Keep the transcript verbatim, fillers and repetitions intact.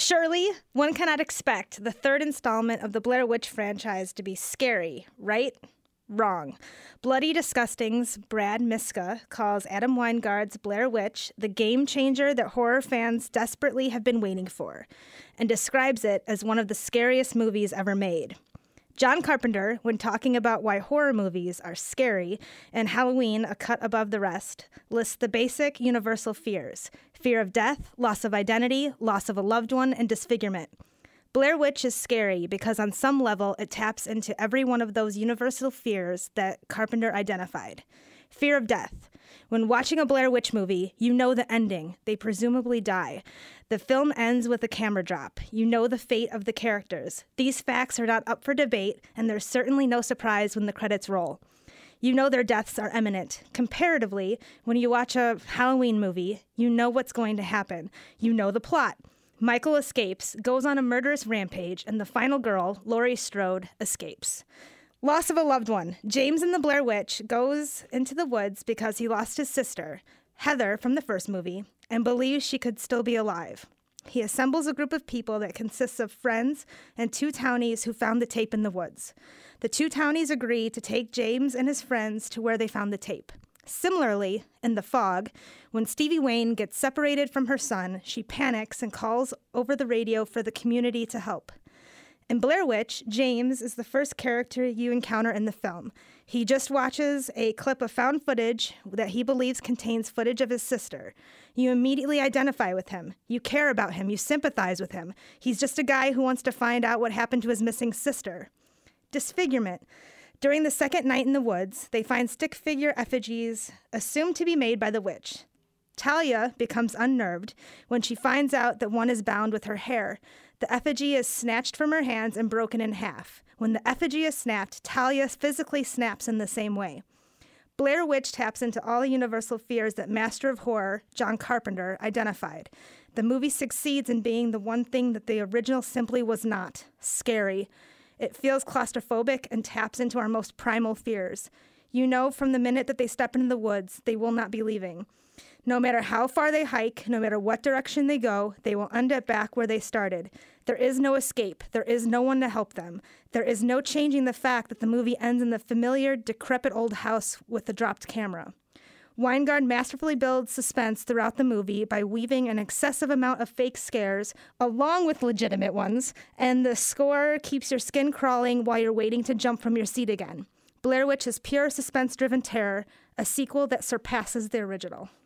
Surely, one cannot expect the third installment of the Blair Witch franchise to be scary, right? Wrong. Bloody Disgusting's Brad Miska calls Adam Weingard's Blair Witch the game changer that horror fans desperately have been waiting for, and describes it as one of the scariest movies ever made. John Carpenter, when talking about why horror movies are scary and Halloween a cut above the rest, lists the basic universal fears: fear of death, loss of identity, loss of a loved one, and disfigurement. Blair Witch is scary because on some level it taps into every one of those universal fears that Carpenter identified. Fear of death. When watching a Blair Witch movie, you know the ending. They presumably die. The film ends with a camera drop. You know the fate of the characters. These facts are not up for debate, and there's certainly no surprise when the credits roll. You know their deaths are imminent. Comparatively, when you watch a Halloween movie, you know what's going to happen. You know the plot. Michael escapes, goes on a murderous rampage, and the final girl, Laurie Strode, escapes. Loss of a loved one. James in the Blair Witch goes into the woods because he lost his sister, Heather from the first movie, and believes she could still be alive. He assembles a group of people that consists of friends and two townies who found the tape in the woods. The two townies agree to take James and his friends to where they found the tape. Similarly, in The Fog, when Stevie Wayne gets separated from her son, she panics and calls over the radio for the community to help. In Blair Witch, James is the first character you encounter in the film. He just watches a clip of found footage that he believes contains footage of his sister. You immediately identify with him. You care about him. You sympathize with him. He's just a guy who wants to find out what happened to his missing sister. Disfigurement. During the second night in the woods, they find stick figure effigies assumed to be made by the witch. Talia becomes unnerved when she finds out that one is bound with her hair. The effigy is snatched from her hands and broken in half. When the effigy is snapped, Talia physically snaps in the same way. Blair Witch taps into all the universal fears that master of horror, John Carpenter, identified. The movie succeeds in being the one thing that the original simply was not: scary. It feels claustrophobic and taps into our most primal fears. You know from the minute that they step into the woods, they will not be leaving. No matter how far they hike, no matter what direction they go, they will end up back where they started. There is no escape. There is no one to help them. There is no changing the fact that the movie ends in the familiar, decrepit old house with the dropped camera. Weingard masterfully builds suspense throughout the movie by weaving an excessive amount of fake scares along with legitimate ones, and the score keeps your skin crawling while you're waiting to jump from your seat again. Blair Witch is pure suspense-driven terror, a sequel that surpasses the original.